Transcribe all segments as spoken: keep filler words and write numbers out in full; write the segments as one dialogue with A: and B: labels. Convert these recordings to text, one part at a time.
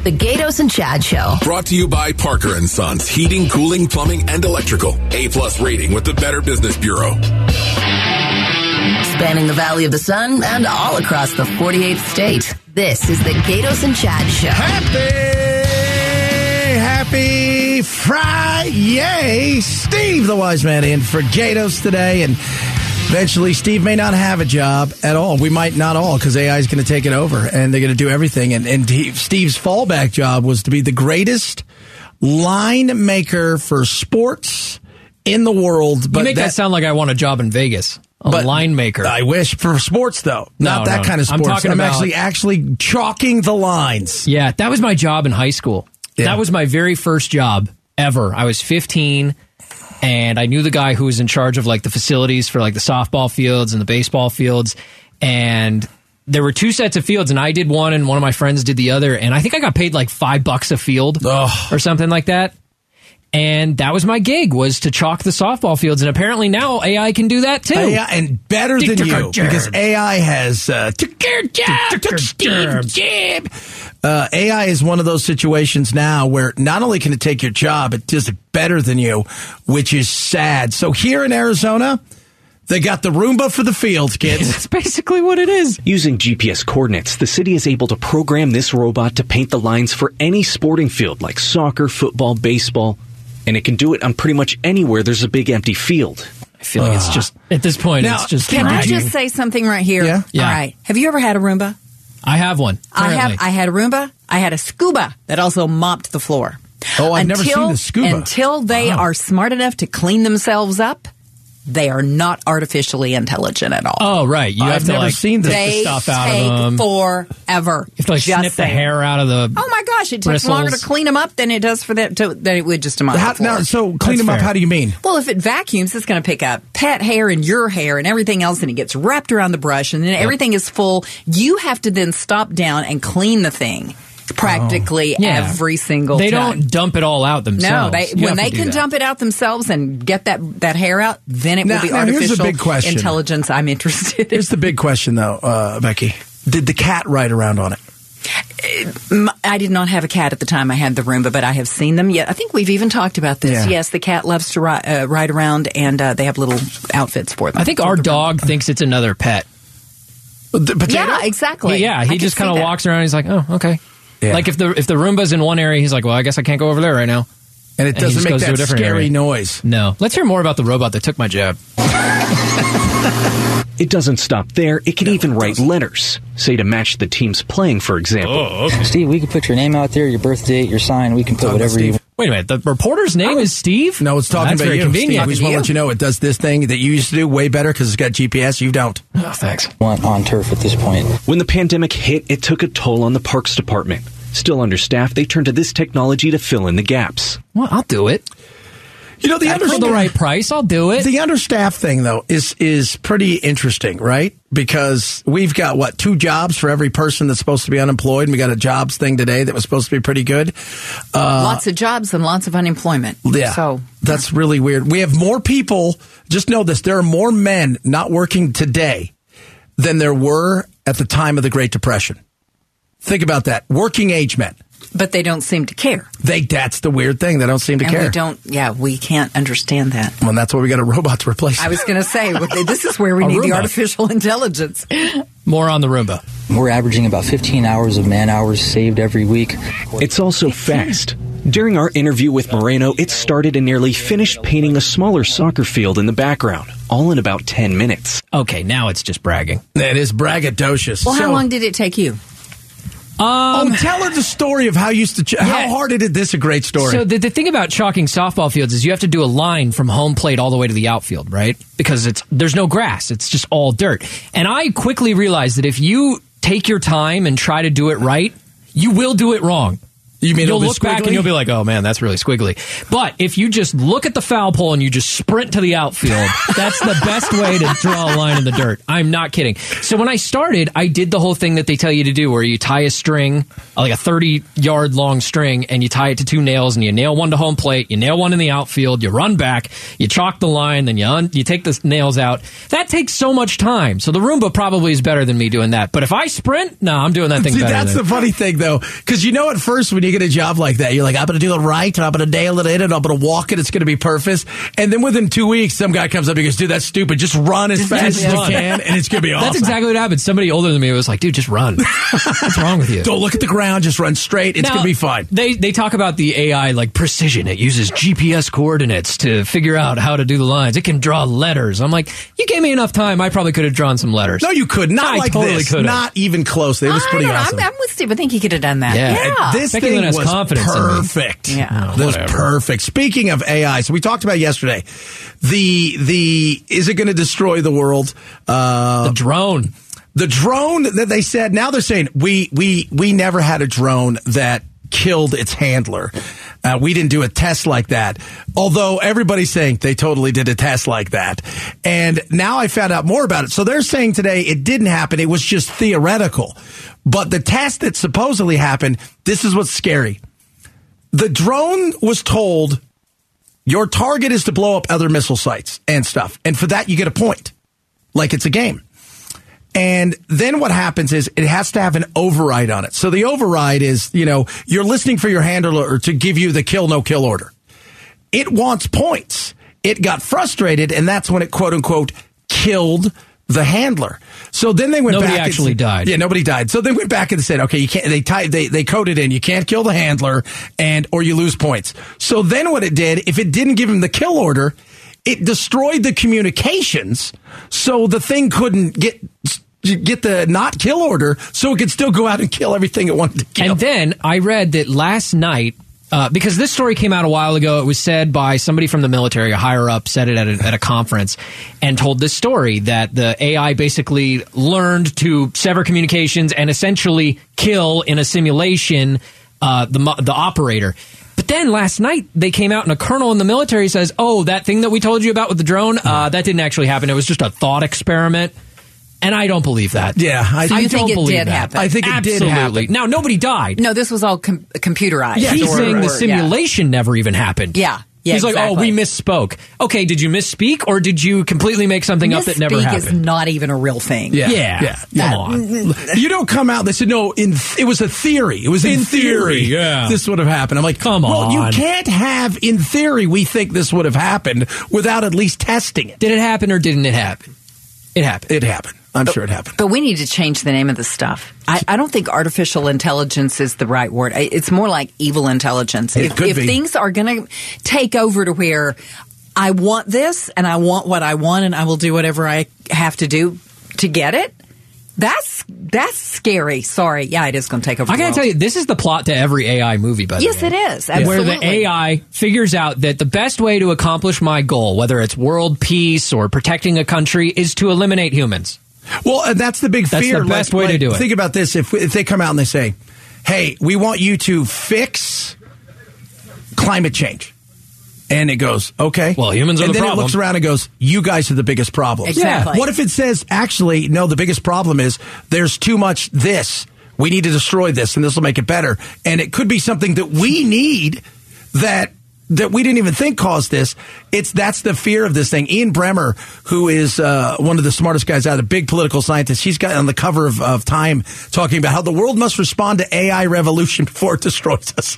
A: The Gatos and Chad Show.
B: Brought to you by Parker and Sons. Heating, cooling, plumbing, and electrical. A-plus rating with the Better Business Bureau.
A: Spanning the Valley of the Sun and all across the forty-eighth state. This is the Gatos and Chad Show.
C: Happy, happy Friday. Steve, the wise man, in for Gatos today. And eventually, Steve may not have a job at all. We might not all, because A I is going to take it over, and they're going to do everything. And, and he, Steve's fallback job was to be the greatest line maker for sports in the world. But
D: you make that, that sound like I want a job in Vegas. A but line maker.
C: I wish. For sports, though. Not
D: no,
C: that
D: no.
C: kind of sports.
D: I'm talking
C: I'm
D: about
C: actually, actually chalking the lines.
D: Yeah, that was my job in high school. Yeah. That was my very first job ever. I was fifteen, and I knew the guy who was in charge of like the facilities for like the softball fields and the baseball fields. And there were two sets of fields, and I did one, and one of my friends did the other. And I think I got paid like five bucks a field oh. or something like that. And that was my gig, was to chalk the softball fields. And apparently now A I can do that too.
C: A I, and better than you, because A I has uh, uh, A I is one of those situations now where not only can it take your job, it does it better than you, which is sad. So here in Arizona, they got the Roomba for the fields, kids.
D: That's basically what it is.
E: Using G P S coordinates, the city is able to program this robot to paint the lines for any sporting field like soccer, football, baseball. And it can do it on pretty much anywhere there's a big empty field.
D: I feel like uh, it's just, at this point, now, it's just
F: Can
D: dragging.
F: I just say something right here?
C: Yeah.
D: yeah.
F: All right. Have you ever had a Roomba?
D: I have one. Currently.
F: I have. I had a Roomba. I had a Scuba that also mopped the floor.
C: Oh, I've
F: until,
C: never seen the Scuba.
F: Until they wow. are smart enough to clean themselves up, they are not artificially intelligent at all.
D: Oh, right. You
C: I've
D: have to
C: never
D: like
C: seen this
F: they
D: stuff out
F: take
D: of them.
F: forever.
D: You have to like
F: just
D: snip
F: saying.
D: the hair out of the
F: Oh my gosh! It takes
D: bristles.
F: longer to clean them up than it does for them to than it would just to mop
C: How,
F: the floor.
C: now, so clean
D: That's
C: them up.
D: fair.
C: How do you mean?
F: Well, if it vacuums, it's going to pick up pet hair and your hair and everything else, and it gets wrapped around the brush, and then yep. everything is full. You have to then stop down and clean the thing practically
D: oh. yeah.
F: every single
D: they
F: time.
D: They don't dump it all out themselves.
F: No, they,
D: you
F: when they can
D: that.
F: dump it out themselves and get that, that hair out, then it
C: now,
F: will be
C: now,
F: artificial
C: here's a big question.
F: intelligence I'm interested in.
C: Here's the big question, though, uh, Becky. Did the cat ride around on it?
F: I did not have a cat at the time I had the Roomba, but I have seen them. Yeah, I think we've even talked about this.
C: Yeah.
F: Yes, the cat loves to ride, uh, ride around, and uh, they have little outfits for them.
D: I think our dog thinks it's another pet.
C: The potato?
F: Yeah, exactly.
D: He, yeah, he
F: I
D: just
F: can
D: kind
F: see
D: of
F: that.
D: walks around. He's like, oh, okay.
C: Yeah.
D: Like if the if the Roomba's in one area, he's like, well, I guess I can't go over there right now.
C: And it
D: And he
C: doesn't
D: just
C: make
D: goes to a
C: that
D: different
C: scary
D: area.
C: noise.
D: No. Let's hear more about the robot that took my job.
E: It doesn't stop there. It can no, even write letters, say to match the teams playing, for example.
G: Oh, okay. Steve, we can put your name out there, your birth date, your sign. We can put whatever you...
D: Wait a minute. The reporter's name is Steve?
C: No, it's talking
D: That's
C: about
D: very
C: you,
D: convenient.
C: Steve. We just want to let you know it does this thing that you used to do way better because it's got G P S. You don't.
D: Oh, thanks.
G: Want on turf at this point.
E: When the pandemic hit, it took a toll on the Parks Department. Still understaffed, they turned to this technology to fill in the gaps.
D: Well, I'll do it.
C: You know, the
D: For
C: understaffed,
D: the right price, I'll do it.
C: The understaffed thing, though, is is pretty interesting, right? Because we've got, what, two jobs for every person that's supposed to be unemployed, and we got a jobs thing today that was supposed to be pretty good. Uh,
F: lots of jobs and lots of unemployment.
C: Yeah,
F: so
C: that's really weird. We have more people, just know this, there are more men not working today than there were at the time of the Great Depression. Think about that. Working age men.
F: But they don't seem to care.
C: They That's the weird thing. They don't seem to
F: and
C: care.
F: We don't, yeah, we can't understand that.
C: Well, that's why we got a robot to replace it.
F: I was going to say, this is where we
C: A
F: need
C: Roomba.
F: the artificial intelligence.
D: More on the Roomba.
G: We're averaging about fifteen hours of man hours saved every week.
E: It's also fast. During our interview with Moreno, it started and nearly finished painting a smaller soccer field in the background, all in about ten minutes.
D: Okay, now it's just bragging.
C: It is braggadocious.
F: Well,
C: So-
F: how long did it take you?
D: Um,
C: oh, tell her the story of how you used to. Ch-
D: Yeah.
C: How hard did it? This is a great story.
D: So the, the thing about chalking softball fields is you have to do a line from home plate all the way to the outfield, right? Because it's there's no grass. It's just all dirt. And I quickly realized that if you take your time and try to do it right, you will do it wrong.
C: You mean
D: you'll
C: it'll be
D: look back
C: squiggly?
D: and you'll be like, oh man, that's really squiggly. But if you just look at the foul pole and you just sprint to the outfield, that's the best way to draw a line in the dirt. I'm not kidding. So when I started, I did the whole thing that they tell you to do where you tie a string, like a thirty yard long string, and you tie it to two nails and you nail one to home plate, you nail one in the outfield, you run back, you chalk the line, then you un- you take the nails out. That takes so much time. So the Roomba probably is better than me doing that. But if I sprint, no, I'm doing that thing
C: See,
D: better.
C: that's
D: than
C: the funny thing, though, because you know at first when you get a job like that, you're like, I'm going to do it right, and I'm going to nail it in, and I'm going to walk it, it's going to be perfect. And then within two weeks, some guy comes up and goes, dude, that's stupid. Just run as fast as you
D: run.
C: can, and it's going to be awesome.
D: That's exactly what happened. Somebody older than me was like, dude, just run. What's wrong with you?
C: Don't look at the ground, just run straight. It's
D: Now,
C: going to be fine.
D: They they talk about the A I like precision. It uses G P S coordinates to figure out how to do the lines. It can draw letters. I'm like, you gave me enough time. I probably could have drawn some letters.
C: No, you could. Not
D: I
C: like
D: totally
C: this.
D: could've.
C: Not even close. It was
F: I
C: pretty
F: don't know.
C: awesome.
F: I'm, I'm with Steve. I think he could have done that.
D: Yeah.
F: Yeah.
C: This
D: Becky
C: thing
D: Lynn has
C: was
D: confidence in me.
C: perfect.
F: Yeah.
C: This was
D: whatever.
C: perfect. Speaking of A I, so we talked about yesterday, the the is it going to destroy the world? Uh,
D: The drone.
C: the drone that they said, now they're saying we we we never had a drone that killed its handler. Uh, we didn't do a test like that. Although everybody's saying they totally did a test like that. And now I found out more about it. So they're saying today it didn't happen. It was just theoretical. But the test that supposedly happened, this is what's scary. The drone was told your target is to blow up other missile sites and stuff. And for that, you get a point. Like it's a game. And then what happens is it has to have an override on it. So the override is, you know, you're listening for your handler to give you the kill, no kill order. It wants points. It got frustrated, and that's when it, quote unquote, killed the handler. So then they went
D: Nobody
C: back. and
D: actually
C: said-
D: died.
C: Yeah, nobody died. So they went back and said, okay, you can't, they type, they, they coded in, you can't kill the handler and, or you lose points. So then what it did, if it didn't give him the kill order, it destroyed the communications. So the thing couldn't get, get the not kill order, so it could still go out and kill everything it wanted to kill.
D: And then I read that last night, uh, because this story came out a while ago, it was said by somebody from the military, a higher up, said it at a, at a conference, and told this story that the A I basically learned to sever communications and essentially kill in a simulation uh, the mo- the operator. But then last night they came out and a colonel in the military says, "Oh, that thing that we told you about with the drone, uh, that didn't actually happen. It was just a thought experiment." And I don't believe that.
C: Yeah, I,
F: So you
C: I
F: think
C: don't
F: it
C: believe
F: did
C: that.
F: happen?
C: I think it
D: Absolutely.
C: did happen.
D: Now, nobody died.
F: No, this was all com- computerized.
C: Yeah,
D: He's
F: or-
D: saying the
F: or- yeah.
D: simulation never even happened.
F: Yeah. Yeah,
D: He's like, oh,
F: exactly.
D: we misspoke. Okay, did you misspeak or did you completely make something up that never
F: Misspeak
D: happened?
F: is not even a real thing.
C: Yeah,
D: Yeah,
C: yeah.
D: come on.
C: You don't come out. They said no. In th- it was a theory. It was in,
D: In theory, yeah.
C: This would have happened. I'm like,
D: Come
C: well, you
D: on.
C: can't have in theory. We think this would have happened without at least testing it.
D: Did it happen or didn't it happen? It happened.
C: It happened. I'm sure it happened.
F: But we need to change the name of this stuff. I, I don't think artificial intelligence is the right word. I, it's more like evil intelligence.
C: It
F: if
C: could
F: if
C: be.
F: things are going to take over to where I want this and I want what I want and I will do whatever I have to do to get it, that's that's scary. Sorry. Yeah, it is going to take over
D: I
F: the
D: gotta
F: world.
D: tell you, this is the plot to every A I movie, by the
F: Yes,
D: way.
F: it is.
D: Where
F: Absolutely.
D: the A I figures out that the best way to accomplish my goal, whether it's world peace or protecting a country, is to eliminate humans.
C: Well, and that's the big
D: That's
C: fear.
D: the best way to do it.
C: Think about this: if if they come out and they say, "Hey, we want you to fix climate change," and it goes, "Okay."
D: Well, humans are
C: and
D: the
C: then
D: problem.
C: it looks around and goes, "You guys are the biggest problem."
F: Exactly.
C: What if it says, "Actually, no, the biggest problem is there's too much this. We need to destroy this, and this will make it better." And it could be something that we need that. That we didn't even think caused this. It's that's the fear of this thing. Ian Bremmer, who is uh, one of the smartest guys out, a big political scientist, he's got on the cover of, of Time talking about how the world must respond to A I revolution before it destroys us.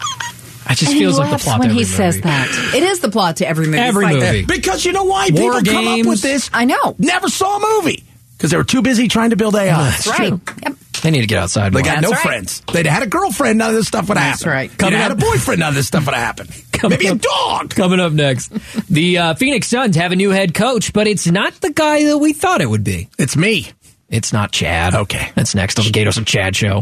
D: It just
F: And
D: feels
F: he
D: like the
F: laughs
D: plot
F: when
D: to every
F: he says
D: movie.
F: that. It is the plot to every movie.
D: Every
F: It's like
D: movie.
F: that.
C: Because you know why
D: War
C: people come up
D: games.
C: with this?
F: I know.
C: Never saw a movie because they were too busy trying to build A I.
D: That's
F: Right.
D: true.
F: Yep.
D: They need to get outside
C: They
D: more.
C: got
F: That's
C: no
F: right.
C: friends. They'd had a girlfriend, none of this stuff would
F: That's
C: happen.
F: right.
C: They'd
D: Coming
C: had a
D: up-
C: boyfriend, none of this stuff would happen.
D: Coming
C: Maybe a
D: up-
C: dog.
D: Coming up next, the uh, Phoenix Suns have a new head coach, but it's not the guy that we thought it would be.
C: It's me.
D: It's not Chad.
C: Okay.
D: That's next on the Gatos and Chad show.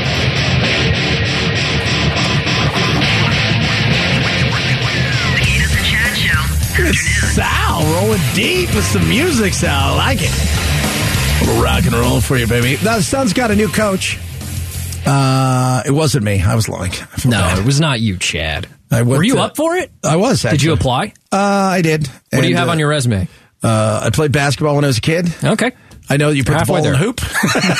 C: It's Sal rolling deep with some music, Sal. I like it. A little rock and roll for you, baby. Now, the Suns got a new coach. Uh, it wasn't me. I was lying. I
D: No,
C: bad.
D: it was not you, Chad.
C: I went
D: Were you
C: to-
D: up for it?
C: I was, actually.
D: Did you apply?
C: Uh, I did.
D: What
C: And,
D: do you have
C: uh,
D: on your resume?
C: Uh, I played basketball when I was a kid.
D: Okay.
C: I know you put the
D: Halfway
C: ball in
D: there.
C: the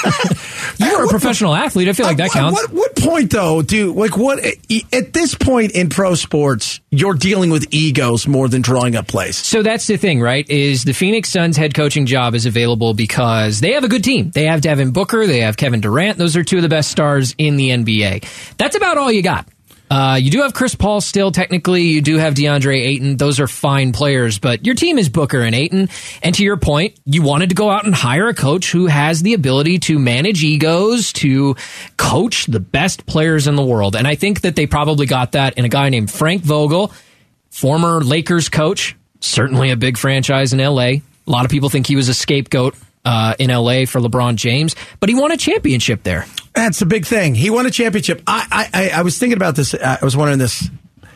C: hoop.
D: You were a professional athlete. I feel like that
C: At
D: counts.
C: What, what point, though, do like what at this point in pro sports, you're dealing with egos more than drawing up plays?
D: So that's the thing, right? Is the Phoenix Suns head coaching job is available because they have a good team. They have Devin Booker. They have Kevin Durant. Those are two of the best stars in the N B A. That's about all you got. Uh, you do have Chris Paul still, technically. You do have DeAndre Ayton. Those are fine players, but your team is Booker and Ayton. And to your point, you wanted to go out and hire a coach who has the ability to manage egos, to coach the best players in the world. And I think that they probably got that in a guy named Frank Vogel, former Lakers coach, certainly a big franchise in L A. A lot of people think he was a scapegoat uh, in L A for LeBron James, but he won a championship there.
C: That's a big thing. He won a championship. I, I, I was thinking about this. I was wondering this.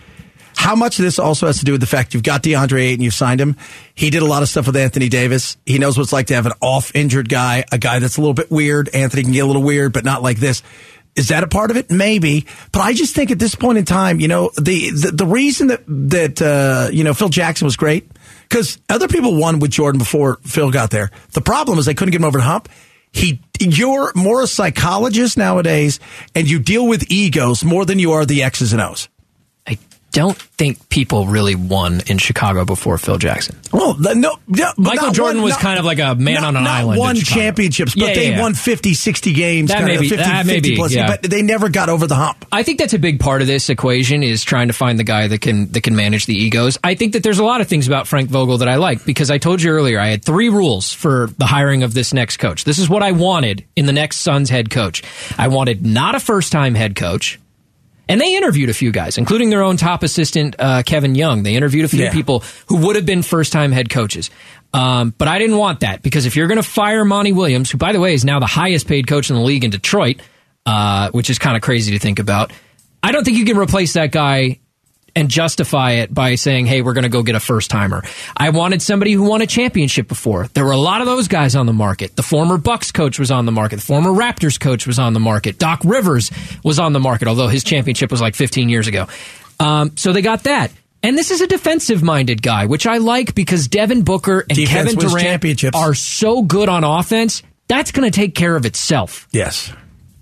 C: How much of this also has to do with the fact you've got DeAndre Ayton, you've signed him. He did a lot of stuff with Anthony Davis. He knows what it's like to have an off-injured guy, a guy that's a little bit weird. Anthony can get a little weird, but not like this. Is that a part of it? Maybe. But I just think at this point in time, you know, the the, the reason that, that uh, you know, Phil Jackson was great, because other people won with Jordan before Phil got there. The problem is they couldn't get him over the hump. He, you're more a psychologist nowadays, and you deal with egos more than you are the X's and O's.
D: I don't think people really won in Chicago before Phil Jackson.
C: Well, no, no
D: Michael Jordan
C: one,
D: was
C: not,
D: kind of like a man
C: not,
D: on an
C: not
D: island.
C: Won
D: in Chicago.
C: championships, but
D: yeah,
C: they
D: yeah, yeah.
C: won fifty, sixty games,
D: That
C: kind
D: may
C: of
D: be,
C: fifty,
D: that may
C: fifty
D: be,
C: plus,
D: yeah.
C: but they never got over the hump.
D: I think that's a big part of this equation is trying to find the guy that can that can manage the egos. I think that there's a lot of things about Frank Vogel that I like because I told you earlier I had three rules for the hiring of this next coach. This is what I wanted in the next Suns head coach. I wanted not a first-time head coach. And they interviewed a few guys, including their own top assistant, uh, Kevin Young. They interviewed a few
C: Yeah.
D: people who would have been first-time head coaches. Um, but I didn't want that because if you're going to fire Monty Williams, who, by the way, is now the highest-paid coach in the league in Detroit, uh, which is kind of crazy to think about, I don't think you can replace that guy and justify it by saying, hey, we're going to go get a first-timer. I wanted somebody who won a championship before. There were a lot of those guys on the market. The former Bucks coach was on the market. The former Raptors coach was on the market. Doc Rivers was on the market, although his championship was like fifteen years ago. Um, so they got that. And this is a defensive-minded guy, which I like because Devin Booker and
C: Defense
D: Kevin
C: wins
D: Durant
C: championships.
D: are so good on offense. That's going to take care of itself.
C: Yes.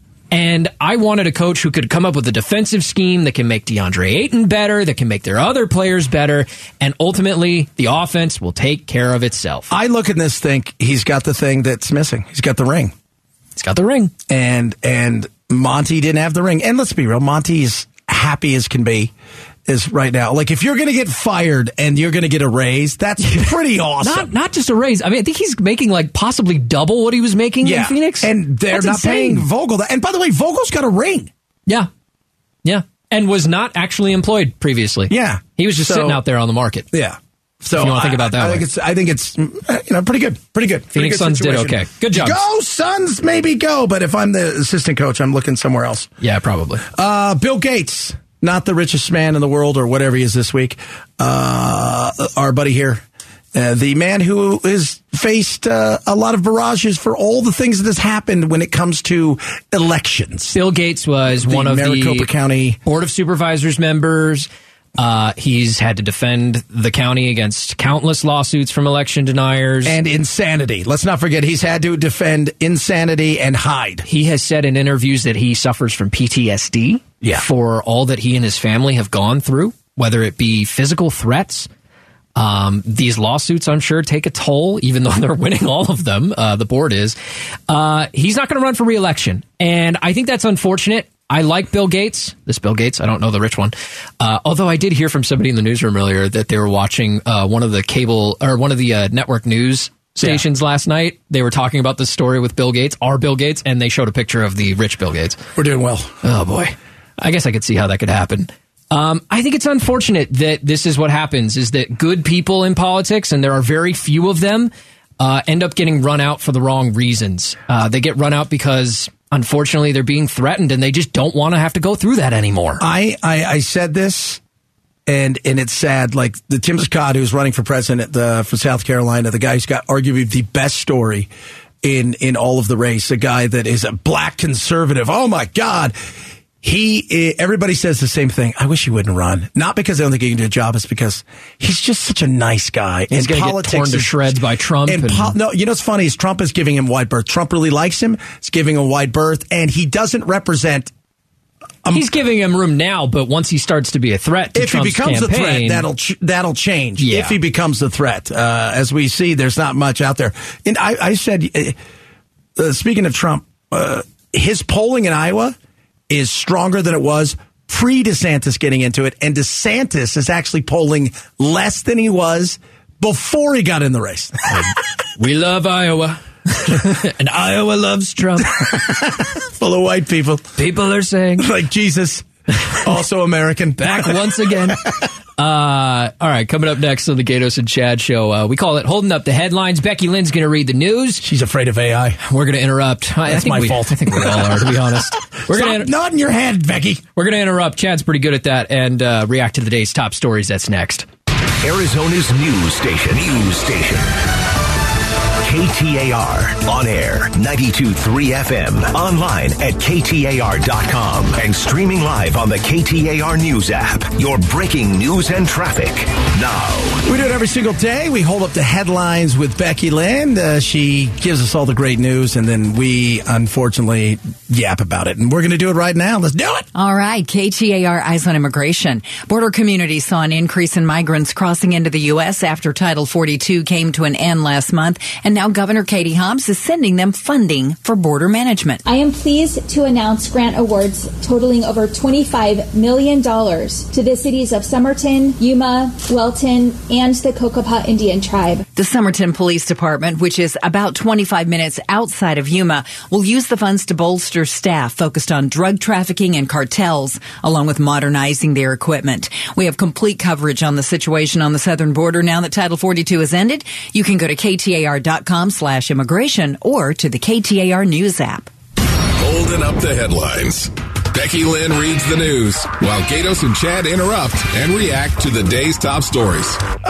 D: And I wanted a coach who could come up with a defensive scheme that can make DeAndre Ayton better, that can make their other players better, and ultimately the offense will take care of itself.
C: I look at this, think he's got the thing that's missing. He's got the ring.
D: He's got the ring.
C: And and Monty didn't have the ring. And let's be real, Monty's happy as can be is right now. Like, if you're going to get fired and you're going to get a raise, that's pretty awesome.
D: Not not just a raise. I mean, I think he's making like possibly double what he was making
C: yeah.
D: in Phoenix.
C: And they're
D: That's
C: not
D: insane.
C: paying Vogel that. And by the way, Vogel's got a ring.
D: Yeah. Yeah. And was not actually employed previously.
C: Yeah.
D: He was just
C: So-
D: sitting out there on the market.
C: Yeah. So
D: If you wanna think
C: I-
D: about it that
C: I,
D: way.
C: think it's I think it's you know pretty good, pretty good. Pretty
D: Phoenix
C: good
D: Suns did
C: situation.
D: okay. Good job.
C: Go Suns, maybe go. But if I'm the assistant coach, I'm looking somewhere else.
D: Yeah, probably.
C: Uh, Bill Gates, not the richest man in the world or whatever he is this week. Uh, our buddy here, uh, the man who has faced uh, a lot of barrages for all the things that has happened when it comes to elections.
D: Bill Gates was
C: The
D: one of
C: Maricopa
D: the
C: County
D: Board of Supervisors members. Uh, he's had to defend the county against countless lawsuits from election deniers.
C: And insanity. Let's not forget, he's had to defend insanity and hide.
D: He has said in interviews that he suffers from P T S D
C: Yeah.
D: for all that he and his family have gone through, whether it be physical threats. Um, these lawsuits, I'm sure, take a toll, even though they're winning all of them. Uh, the board is. Uh, he's not going to run for re-election. And I think that's unfortunate. I like Bill Gates. This Bill Gates, I don't know the rich one. Uh, although I did hear from somebody in the newsroom earlier that they were watching uh, one of the cable or one of the uh, network news stations last night. They were talking about this story with Bill Gates, our Bill Gates, and they showed a picture of the rich Bill Gates.
C: We're doing well.
D: Oh, boy. I guess I could see how that could happen. Um, I think it's unfortunate that this is what happens, is that good people in politics, and there are very few of them, uh, end up getting run out for the wrong reasons. Uh, they get run out because, unfortunately, they're being threatened, and they just don't want to have to go through that anymore.
C: I, I, I said this, and and it's sad. Like the Tim Scott, who's running for president the, for South Carolina, the guy who's got arguably the best story in, in all of the race, a guy that is a black conservative. Oh, my God. He, everybody says the same thing. I wish he wouldn't run. Not because I don't think he can do a job. It's because he's just such a nice guy.
D: He's going to get torn to shreds by Trump.
C: And
D: and
C: po- no, you know what's funny is Trump is giving him wide berth. Trump really likes him. He's giving him wide berth, and he doesn't represent.
D: Um, he's giving him room now, but once he starts to be a threat to
C: if
D: Trump's
C: he becomes
D: campaign,
C: a threat, that'll ch- that'll change.
D: Yeah.
C: If he becomes a threat, uh, as we see, there's not much out there. And I, I said, uh, speaking of Trump, uh, his polling in Iowa is stronger than it was pre-DeSantis getting into it, and DeSantis is actually polling less than he was before he got in the race.
D: We love Iowa. And Iowa loves Trump.
C: Full of white people.
D: People are saying.
C: Like Jesus, also American.
D: Back once again. Uh, all right, coming up next on the Gatos and Chad show, uh, we call it Holding Up the Headlines. Becky Lynn's going to read the news.
C: She's afraid of A I.
D: We're going to interrupt.
C: That's
D: I think
C: my
D: we,
C: fault.
D: I think we all are, to be honest. We're
C: Stop
D: gonna,
C: nodding your head, Becky.
D: We're going to interrupt. Chad's pretty good at that, and uh, react to the day's top stories. That's next.
H: Arizona's news station. News station. K T A R. On air, ninety-two point three F M. Online at K T A R dot com. And streaming live on the K T A R News app. Your breaking news and traffic. Now.
C: We do it every single day. We hold up the headlines with Becky Lynn. Uh, she gives us all the great news, and then we, unfortunately, yap about it. And we're going to do it right now. Let's do it.
F: All right. K T A R Eyes on Immigration. Border communities saw an increase in migrants crossing into the U S after Title forty-two came to an end last month. And now Governor Katie Hobbs is sending them funding for border management.
I: I am pleased to announce grant awards totaling over twenty-five million dollars to the cities of Somerton, Yuma, Welton, and the Cocopah Indian Tribe.
F: The Somerton Police Department, which is about twenty-five minutes outside of Yuma, will use the funds to bolster staff focused on drug trafficking and cartels, along with modernizing their equipment. We have complete coverage on the situation on the southern border now that Title forty-two has ended. You can go to K T A R dot com slash immigration or to the K T A R News app.
B: Holding up the headlines. Becky Lynn reads the news while Gatos and Chad interrupt and react to the day's top stories.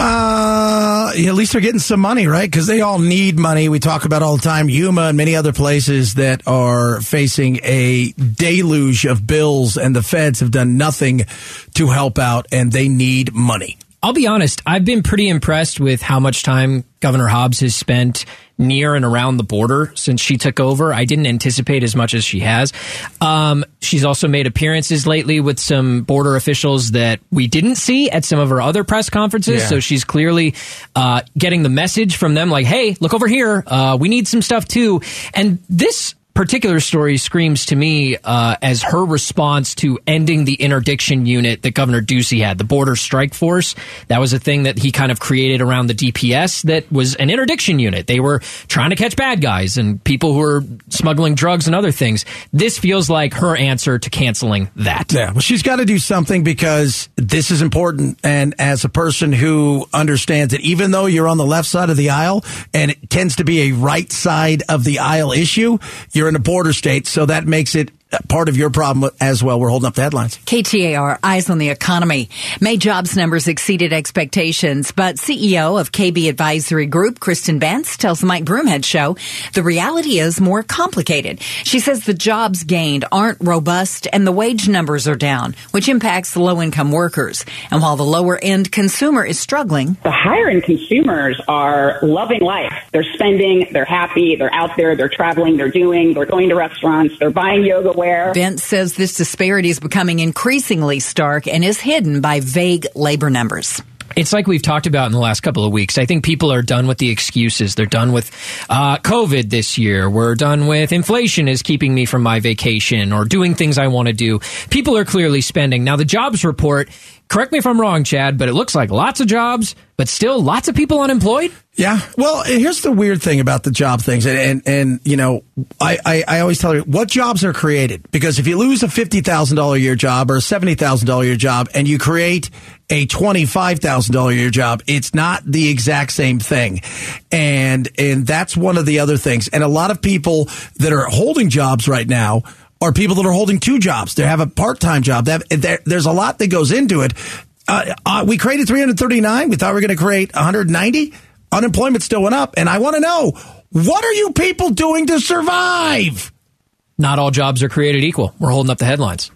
C: Uh, at least they're getting some money, right? Because they all need money. We talk about all the time Yuma and many other places that are facing a deluge of bills, and the feds have done nothing to help out, and they need money.
D: I'll be honest, I've been pretty impressed with how much time Governor Hobbs has spent near and around the border since she took over. I didn't anticipate as much as she has. Um, she's also made appearances lately with some border officials that we didn't see at some of her other press conferences.
C: Yeah.
D: So she's clearly uh, getting the message from them like, hey, look over here. Uh, we need some stuff too. And this particular story screams to me uh, as her response to ending the interdiction unit that Governor Ducey had, the Border Strike Force. That was a thing that he kind of created around the D P S that was an interdiction unit. They were trying to catch bad guys and people who were smuggling drugs and other things. This feels like her answer to canceling that.
C: Yeah, well, she's got to do something because this is important. And as a person who understands that even though you're on the left side of the aisle and it tends to be a right side of the aisle issue, you're in a border state, so that makes it part of your problem as well. We're holding up the headlines.
F: K T A R, Eyes on the Economy. May jobs numbers exceeded expectations, but C E O of K B Advisory Group, Kristen Bentz, tells the Mike Broomhead Show the reality is more complicated. She says the jobs gained aren't robust and the wage numbers are down, which impacts the low-income workers. And while the lower-end consumer is struggling,
J: the higher-end consumers are loving life. They're spending, they're happy, they're out there, they're traveling, they're doing, they're going to restaurants, they're buying yoga wear.
F: Bentz says this disparity is becoming increasingly stark and is hidden by vague labor numbers.
D: It's like we've talked about in the last couple of weeks. I think people are done with the excuses. They're done with uh, COVID this year. We're done with inflation is keeping me from my vacation or doing things I want to do. People are clearly spending. Now, the jobs report, correct me if I'm wrong, Chad, but it looks like lots of jobs, but still lots of people unemployed.
C: Yeah. Well, here's the weird thing about the job things. And, and, and you know, I, I, I always tell you what jobs are created. Because if you lose a fifty thousand dollars a year job or a seventy thousand dollars a year job and you create a twenty-five thousand dollars a year job, it's not the exact same thing. And, and that's one of the other things. And a lot of people that are holding jobs right now are people that are holding two jobs. They have a part-time job. They have, there's a lot that goes into it. Uh, uh, we created three hundred thirty-nine. We thought we were going to create one hundred ninety. unemployment still went up. And I want to know, what are you people doing to survive?
D: Not all jobs are created equal. We're holding up the headlines.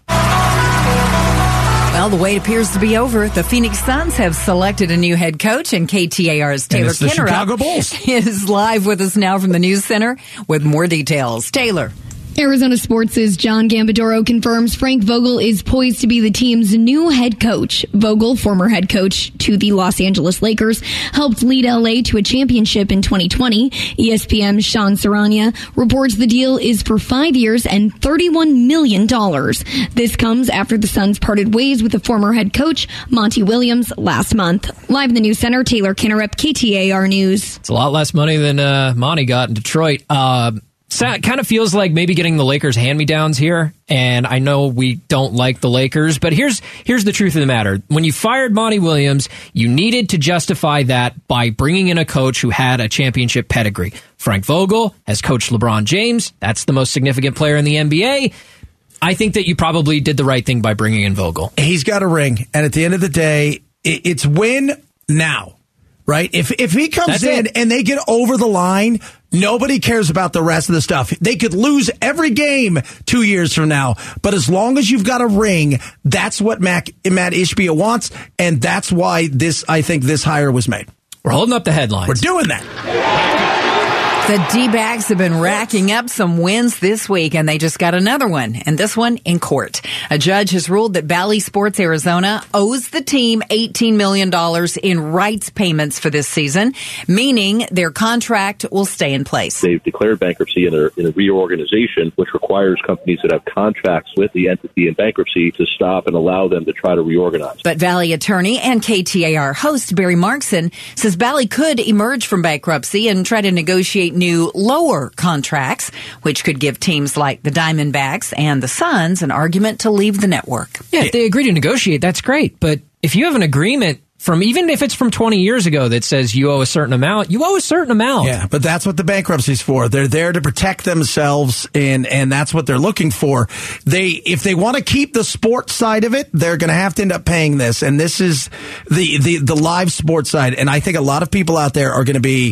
F: Well, the wait appears to be over. The Phoenix Suns have selected a new head coach, and K T A R's Taylor Kinnerup is live with us now from the News Center with more details. Taylor.
K: Arizona Sports' John Gambadoro confirms Frank Vogel is poised to be the team's new head coach. Vogel, former head coach to the Los Angeles Lakers, helped lead L A to a championship in twenty twenty. E S P N's Sean Sarania reports the deal is for five years and thirty-one million dollars. This comes after the Suns parted ways with the former head coach, Monty Williams, last month. Live in the News Center, Taylor Kinnerup, K T A R News.
D: It's a lot less money than uh, Monty got in Detroit. Uh, So it kind of feels like maybe getting the Lakers hand-me-downs here, and I know we don't like the Lakers, but here's here's the truth of the matter. When you fired Monty Williams, you needed to justify that by bringing in a coach who had a championship pedigree. Frank Vogel has coached LeBron James. That's the most significant player in the N B A. I think that you probably did the right thing by bringing in Vogel.
C: He's got a ring, and at the end of the day, it's win now. Right? If if he comes That's in it. and they get over the line, nobody cares about the rest of the stuff. They could lose every game two years from now. But as long as you've got a ring, that's what Mac, Matt Ishbia wants. And that's why this, I think this hire was made.
D: We're holding up the headlines.
C: We're doing that.
F: The D-backs have been racking up some wins this week, and they just got another one, and this one in court. A judge has ruled that Bally Sports Arizona owes the team eighteen million dollars in rights payments for this season, meaning their contract will stay in place.
L: They've declared bankruptcy in a, in a reorganization, which requires companies that have contracts with the entity in bankruptcy to stop and allow them to try to reorganize.
F: But Bally attorney and K T A R host Barry Markson says Bally could emerge from bankruptcy and try to negotiate new lower contracts, which could give teams like the Diamondbacks and the Suns an argument to leave the network.
D: Yeah, if they agree to negotiate, that's great. But if you have an agreement from, even if it's from twenty years ago, that says you owe a certain amount, you owe a certain amount.
C: Yeah, but that's what the bankruptcy's for. They're there to protect themselves, and, and that's what they're looking for. They, if they want to keep the sports side of it, they're going to have to end up paying this. And this is the, the, the live sports side. And I think a lot of people out there are going to be,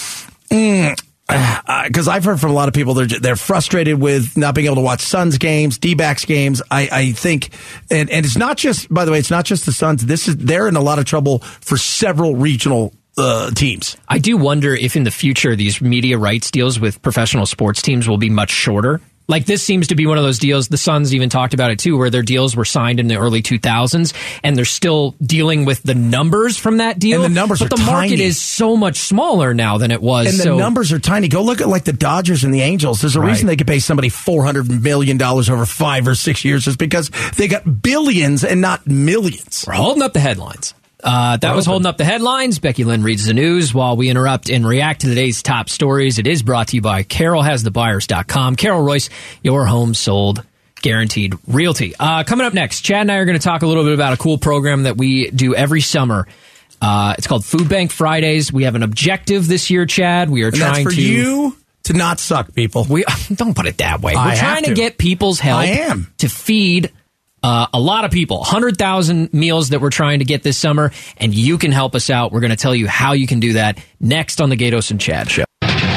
C: mm, because uh, I've heard from a lot of people, they're they're frustrated with not being able to watch Suns games, D-backs games. I, I think, and, and it's not just, by the way, it's not just the Suns. This is they're in a lot of trouble for several regional uh, teams.
D: I do wonder if in the future these media rights deals with professional sports teams will be much shorter. Like, this seems to be one of those deals, the Suns even talked about it too, where their deals were signed in the early two thousands, and they're still dealing with the numbers from that deal.
C: And the numbers
D: but
C: are
D: the
C: tiny.
D: market is so much smaller now than it was.
C: And the
D: so.
C: numbers are tiny. Go look at, like, the Dodgers and the Angels. There's a
D: Right.
C: reason they could pay somebody four hundred million dollars over five or six years, is because they got billions and not millions.
D: We're holding up the headlines. Uh, that
C: We're
D: was
C: open.
D: holding up the headlines. Becky Lynn reads the news while we interrupt and react to today's top stories. It is brought to you by Carol Has The Buyers dot com. Carol Royce, your home sold guaranteed realty. Uh, coming up next, Chad and I are going to talk a little bit about a cool program that we do every summer. Uh, it's called Food Bank Fridays. We have an objective this year, Chad. We are
C: And
D: trying
C: that's for
D: to
C: you to not suck, people.
D: We don't put it that way.
C: I
D: We're
C: have
D: trying to.
C: to.
D: get people's help
C: I am.
D: to feed uh, a lot of people. one hundred thousand meals that we're trying to get this summer, and you can help us out. We're going to tell you how you can do that next on the Gatos and Chad Show.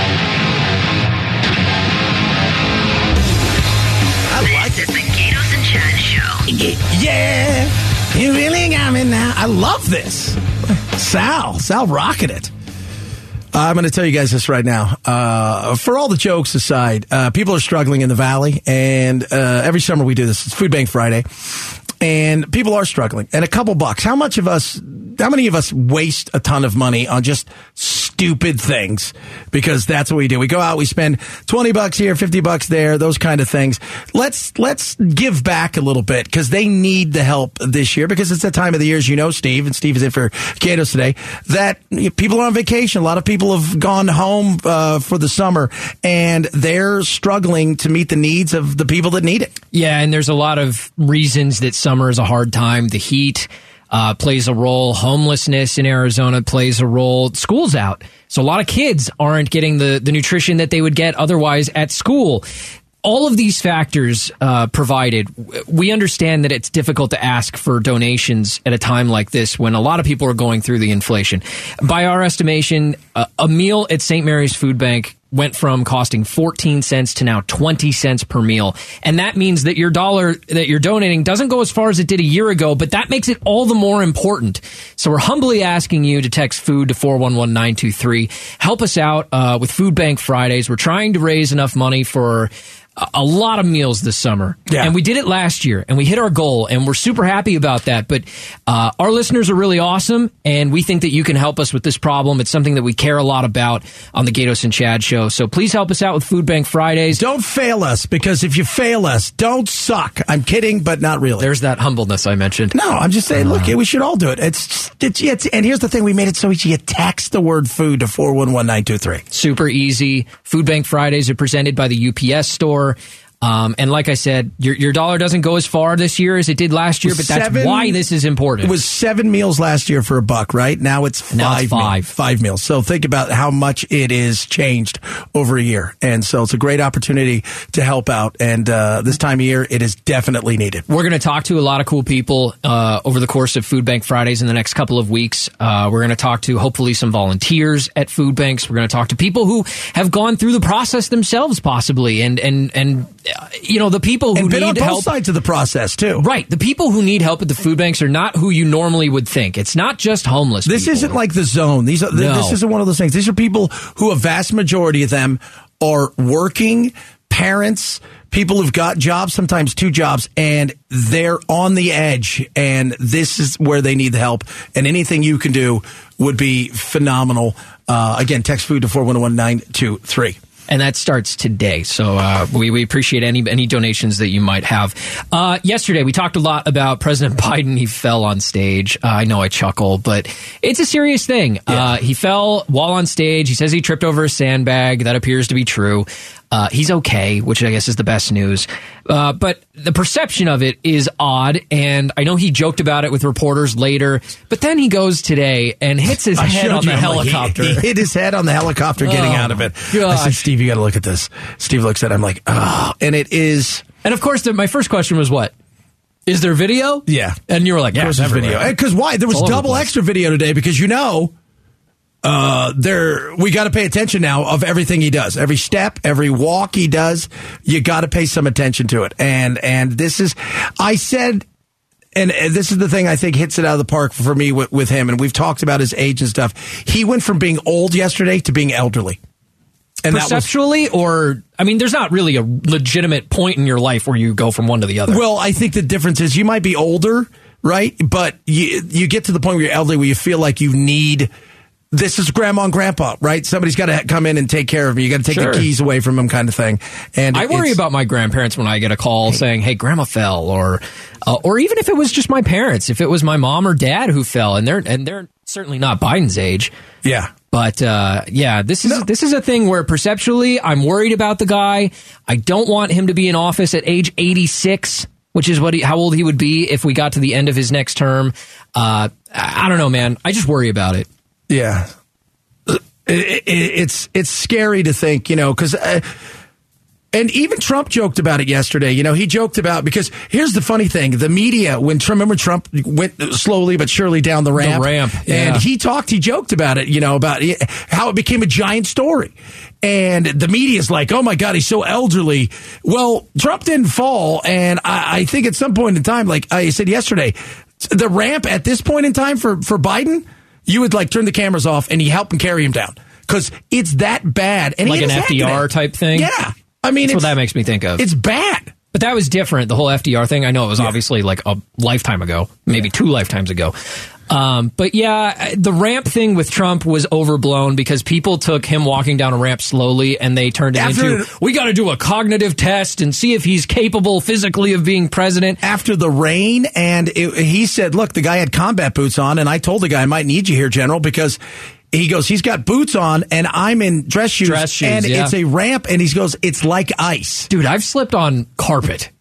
C: I like
A: This is the Gatos and Chad Show.
C: Yeah, you really got me now. I love this. Sal, Sal rocking it. Uh, I'm going to tell you guys this right now. Uh, for all the jokes aside, uh, people are struggling in the Valley, and uh, every summer we do this. It's Food Bank Friday, and people are struggling. And a couple bucks. How much of us, how many of us waste a ton of money on just stupid things? Because that's what we do. We go out, we spend twenty bucks here, fifty bucks there, those kind of things. Let's let's give back a little bit, because they need the help this year, because it's that time of the year, as you know, Steve, and Steve is in for Gatos today, that people are on vacation. A lot of people have gone home uh, for the summer, and they're struggling to meet the needs of the people that need it.
D: Yeah, and there's a lot of reasons that summer is a hard time. The heat uh, plays a role. Homelessness in Arizona plays a role. School's out. So a lot of kids aren't getting the, the nutrition that they would get otherwise at school. all of these factors uh, provided, we understand that it's difficult to ask for donations at a time like this when a lot of people are going through the inflation. By our estimation, uh, a meal at Saint Mary's Food Bank went from costing fourteen cents to now twenty cents per meal. And that means that your dollar that you're donating doesn't go as far as it did a year ago, but that makes it all the more important. So we're humbly asking you to text food to four one one nine two three. Help us out uh, with Food Bank Fridays. We're trying to raise enough money for a lot of meals this summer. Yeah. And we did it last year, and we hit our goal, and we're super happy about that. But uh, our listeners are really awesome, and we think that you can help us with this problem. It's something that we care a lot about on the Gatos and Chad show. So please help us out with Food Bank Fridays.
C: Don't fail us, because if you fail us, don't suck. I'm kidding, but not really.
D: There's that humbleness I mentioned.
C: No, I'm just saying, look, we should all do it. It's, it's, it's And here's the thing. We made it so easy. You text the word food to four one one nine two three.
D: Super easy. Food Bank Fridays are presented by the U P S store. Um, and like I said, your your dollar doesn't go as far this year as it did last year, but that's seven, why this is important.
C: It was seven meals last year for a buck, right? Now it's five.
D: Now it's five.
C: Meals, five meals. So think about how much it is changed over a year. And so it's a great opportunity to help out. And uh, this time of year, it is definitely needed.
D: We're going to talk to a lot of cool people uh, over the course of Food Bank Fridays in the next couple of weeks. Uh, we're going to talk to hopefully some volunteers at food banks. We're going to talk to people who have gone through the process themselves, possibly, and and and. You know, the people who
C: and been
D: need
C: on both
D: help,
C: sides of the process too.
D: Right. The people who need help at the food banks are not who you normally would think. It's not just homeless
C: This
D: people.
C: isn't like the zone. These are,
D: no.
C: This isn't one of those things. These are people who a vast majority of them are working parents, people who've got jobs, sometimes two jobs, and they're on the edge. And this is where they need the help. And anything you can do would be phenomenal. Uh, again, text food to four one one nine two three.
D: And that starts today. So uh, we, we appreciate any any donations that you might have. Uh, yesterday, we talked a lot about President Biden. He fell on stage. Uh, I know I chuckle, but it's a serious thing. Yeah. Uh, he fell while on stage. He says he tripped over a sandbag. That appears to be true. Uh, he's okay, which I guess is the best news. Uh, but the perception of it is odd, and I know he joked about it with reporters later, but then he goes today and hits his
C: I
D: head on the helicopter.
C: He, he hit his head on the helicopter getting
D: oh,
C: out of it.
D: Gosh.
C: I said, Steve, you got to look at this. Steve looks at it. I'm like, oh. And it is...
D: And of course, the, my first question was what? Is there video?
C: Yeah.
D: And you were like, yeah,
C: there's video. Because why? There was double extra video today because, you know... Uh, there, we got to pay attention now of everything he does. Every step, every walk he does, you got to pay some attention to it. And, and this is, I said, and this is the thing I think hits it out of the park for me with, with him. And we've talked about his age and stuff. He went from being old yesterday to being elderly.
D: And Perceptually, that was, or, I mean, there's not really a legitimate point in your life where you go from one to the other.
C: Well, I think the difference is you might be older, right? But you, you get to the point where you're elderly where you feel like you need, this is grandma and grandpa, right? Somebody's got to come in and take care of me. You got to take sure. the keys away from them, kind of thing. And
D: I worry about my grandparents when I get a call saying, "Hey, grandma fell," or, uh, or even if it was just my parents, if it was my mom or dad who fell, and they're and they're certainly not Biden's age.
C: Yeah,
D: but uh, yeah, this is
C: no.
D: this is a thing where perceptually, I'm worried about the guy. I don't want him to be in office at age eighty-six. Which is what he, how old he would be if we got to the end of his next term. Uh, I don't know, man. I just worry about it.
C: Yeah, it, it, it's it's scary to think, you know, because uh, and even Trump joked about it yesterday. You know, he joked about, because here's the funny thing: the media, when Trump, remember Trump went slowly but surely down the ramp,
D: the ramp, yeah.
C: and he talked, he joked about it, you know, about how it became a giant story. And the media's like, oh, my God, he's so elderly. Well, Trump didn't fall. And I, I think at some point in time, like I said yesterday, the ramp at this point in time for, for Biden, you would like turn the cameras off and you help him carry him down because it's that bad. And
D: like an F D R type thing?
C: Yeah. I mean,
D: that's what that makes me think of.
C: It's bad.
D: But that was different. The whole F D R thing. I know it was yeah. obviously like a lifetime ago, maybe yeah. two lifetimes ago. Um, but yeah, the ramp thing with Trump was overblown because people took him walking down a ramp slowly and they turned it
C: After,
D: into, we got to do a cognitive test and see if he's capable physically of being president.
C: After the rain, and it, he said, look, the guy had combat boots on, and I told the guy, I might need you here, General, because he goes, he's got boots on, and I'm in dress shoes,
D: dress shoes
C: and
D: yeah.
C: it's a ramp, and he goes, it's like ice.
D: Dude, I've slipped on carpet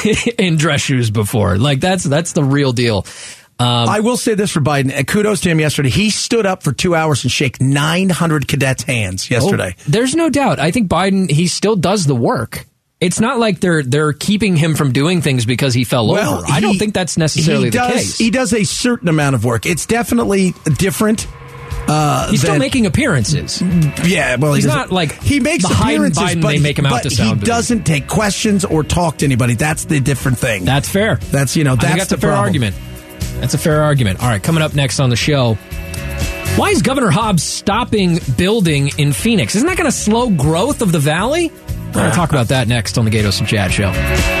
D: in dress shoes before. Like, that's that's the real deal. Um,
C: I will say this for Biden, and kudos to him yesterday. He stood up for two hours and shook nine hundred cadets' hands yesterday.
D: Oh, there's no doubt. I think Biden, he still does the work. It's not like they're they're keeping him from doing things because he fell
C: Well,
D: over. I don't
C: he-
D: think that's necessarily
C: he
D: the
C: does,
D: case.
C: He does a certain amount of work. It's definitely different. Uh,
D: He's still
C: than-
D: making appearances.
C: Yeah, well,
D: He's
C: he
D: not like
C: he makes
D: the Biden,
C: appearances,
D: Biden,
C: but
D: they make him out
C: but
D: to
C: he
D: sound.
C: doesn't take questions or talk to anybody. That's the different thing.
D: That's fair.
C: That's you know
D: I
C: that's
D: think that's
C: the
D: a fair
C: problem.
D: argument. That's a fair argument. All right, coming up next on the show. Why is Governor Hobbs stopping building in Phoenix? Isn't that going to slow growth of the valley? We're going to talk about that next on the Gatos and Chad Show.